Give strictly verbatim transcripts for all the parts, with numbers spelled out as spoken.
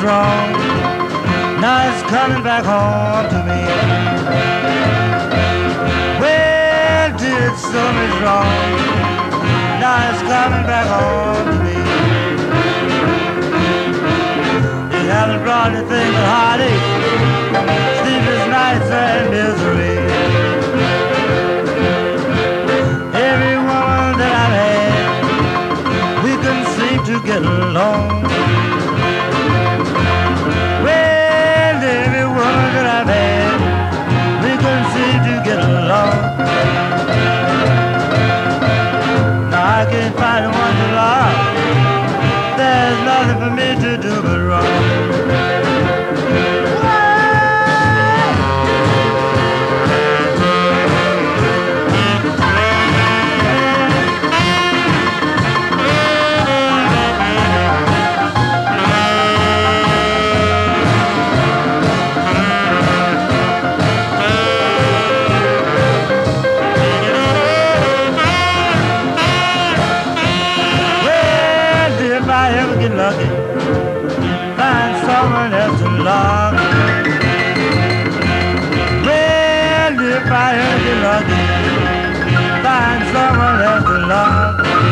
wrong. Now it's coming back home to me. Well, did so much wrong. Now it's coming back home to me. It hasn't brought anything but heartache, sleepless nights and misery. Every woman that I've had, we couldn't seem to get along. Well, every woman that I've had, we couldn't seem to get along. Now I can't find the one to love. There's nothing for me to do but wrong. Lucky, find someone else to love. Well, if I ever get lucky, find someone else to love.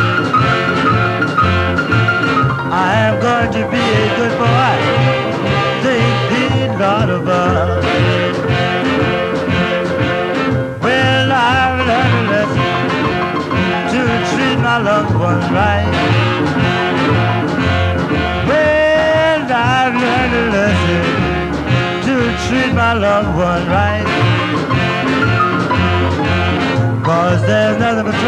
I am going to be a good boy, thank the Lord above. Well, I've learned a lesson to treat my loved ones right. I've learned a lesson to treat my loved one right. Cause there's nothing but